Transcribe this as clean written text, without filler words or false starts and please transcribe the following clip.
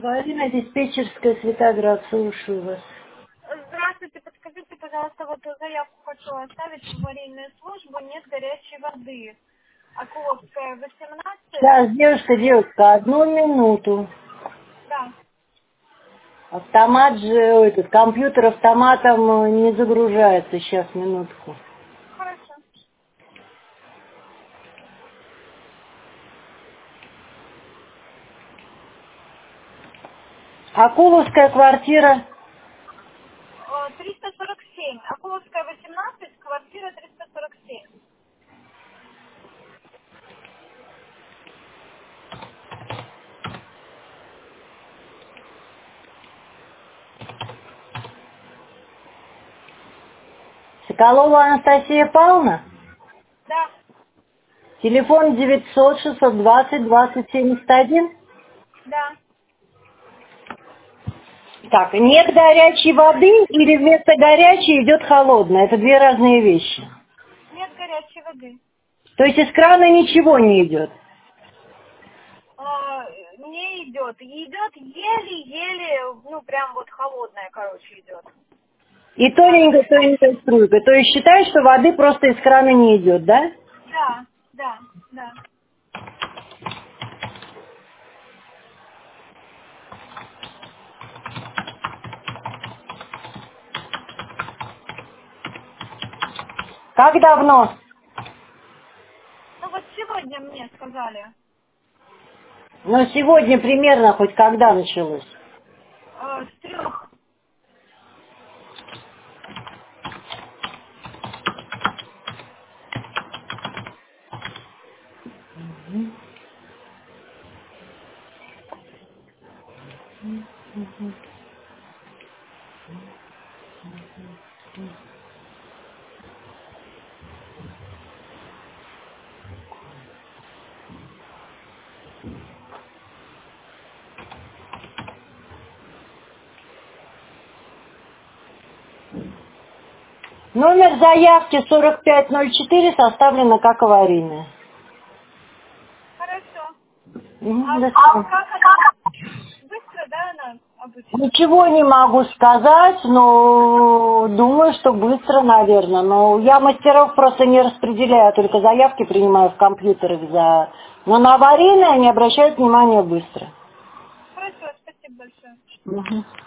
Ларина, диспетчерская, Светоград, слушаю вас. Здравствуйте, подскажите, пожалуйста, вот заявку хочу оставить в аварийную службу, нет горячей воды. Окуловская, 18. Сейчас, девушка, одну минуту. Да, Автомат же, этот компьютер автоматом не загружается. Сейчас, минутку. хорошо. Акуловская квартира. 347. Окуловская, 18, квартира 347. Соколова Анастасия Павловна. Да, Телефон 900-620-2071. да. Так, нет горячей воды или вместо горячей идет холодная? Это две разные вещи. Нет горячей воды. То есть из крана ничего не идет. Не идет. Идет еле-еле, ну прям вот холодная, короче, идет. И Крановая. тоненькая струйка. То есть считай, что воды просто из крана не идет, да? Да, да, да. Как давно? Ну вот сегодня мне сказали. Но сегодня примерно хоть когда началось? С 3. Номер заявки 4504 составлено как аварийная. Хорошо. До А свидания. как она? Быстро, да, она обычно? Ничего не могу сказать, но думаю, что быстро, наверное. Но я мастеров просто не распределяю, только заявки принимаю в компьютерах за... Но на аварийные они обращают внимание быстро. Хорошо, спасибо большое. Мгм.